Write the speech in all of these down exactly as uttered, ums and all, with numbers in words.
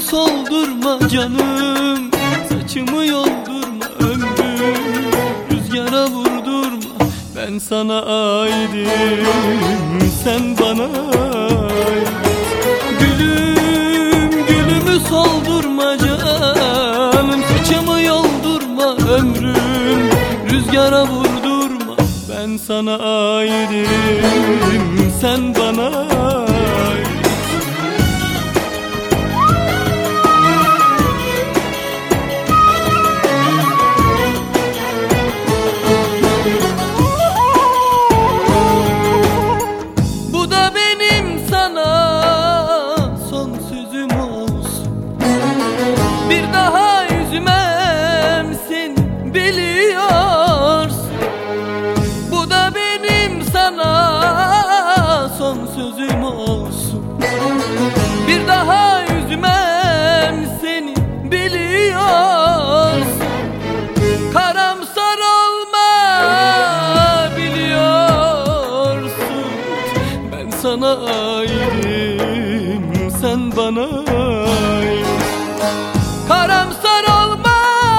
soldurma canım, saçımı yoldurma ömrüm, rüzgara vurdurma, ben sana aidim, sen bana ait. Gülüm, gülümü soldurma canım, saçımı yoldurma ömrüm, rüzgara vurdurma, ben sana aidim, sen bana ait. Bir daha üzmem seni biliyorsun. Bu da benim sana son sözüm olsun. Bir daha üzmem seni biliyorsun. Karamsar olma biliyorsun. Ben sana aidim, sen bana ait. Karamsar olma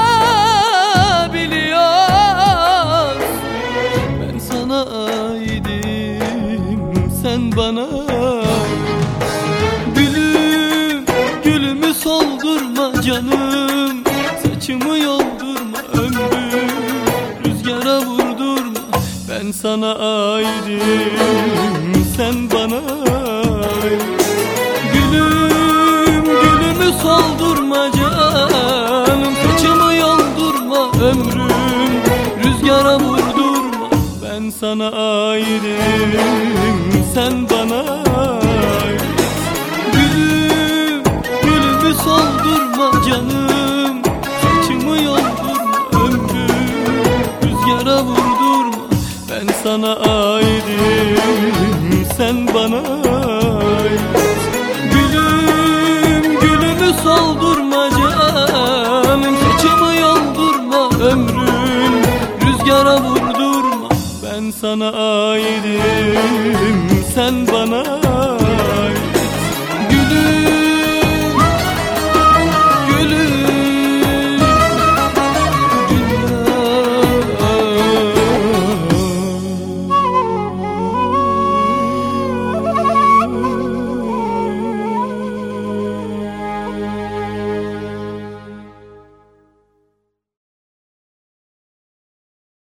biliyorsun, ben sana aidim, sen bana ait. Gülüm, gülümü soldurma canım, saçımı yoldurma ömrüm, rüzgara vurdurma, ben sana aidim, sen bana ait. Gülüm, gülümü soldurma canım, saçımı yoldurma ömrüm, rüzgara vurdurma, ben sana aidim, sen bana ait. Gülüm, gülümü soldurma canım, saçımı yoldurma ömrüm, rüzgara vurdurma, ben sana aidim, sen bana ait. Soldurma canım, saçımı yoldurma ömrüm, rüzgara vurdurma, ben sana aidim, sen bana